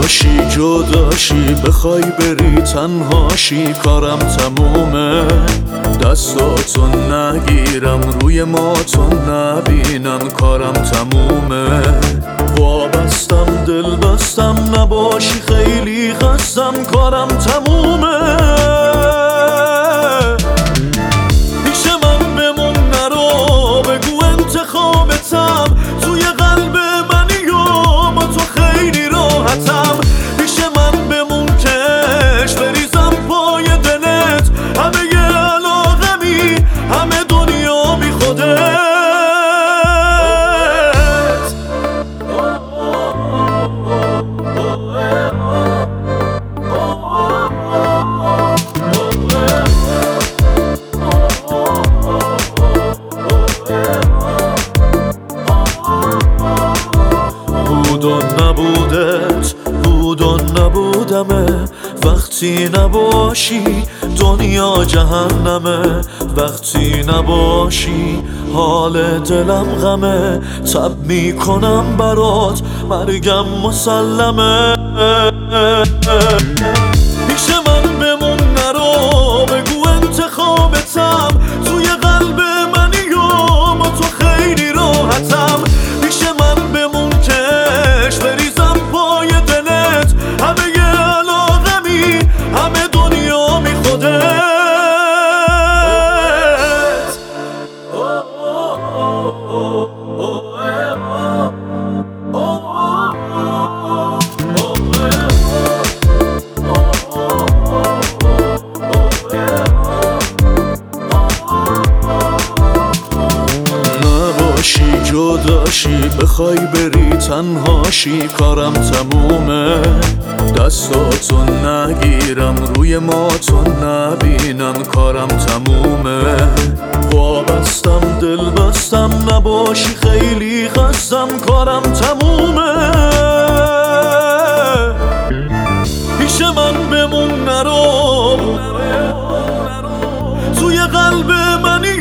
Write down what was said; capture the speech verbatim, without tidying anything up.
نباشی جداشی، بخوای بری تنهاشی کارم تمومه. دستاتو نگیرم روی ماتو نبینم کارم تمومه. وابستم دل بستم نباشی خیلی خستم کارم تمومه. پیش من بمون نرو بگو انتخابتم، توی قلب منی و با تو خیلی راحتم. پیش من بمون کش بریزم پای دلت، همه ی علاقمی همه دنیا بی خودت. بود و نبودت بود و نبودمه، وقتی نباشی دنیا جهنمه. وقتی نباشی حال دلم غمه، تب میکنم برات مرگم مسلمه. پیش من بمون نرو بگو انتخابتم، توی قلب منی و با تو خیلی راحتم. پیش من بمون کش بریزم پای دلت، همه ی علاقمی همه دنیا بی خودت. نباشی جداشی، بخوای بری تنهاشی کارم تمومه. دستاتو نگیرم روی ماتو نبینم کارم تمومه. وابستم دل بستم نباشی خیلی خستم کارم تمومه. پیش من بمون نرو توی قلب منی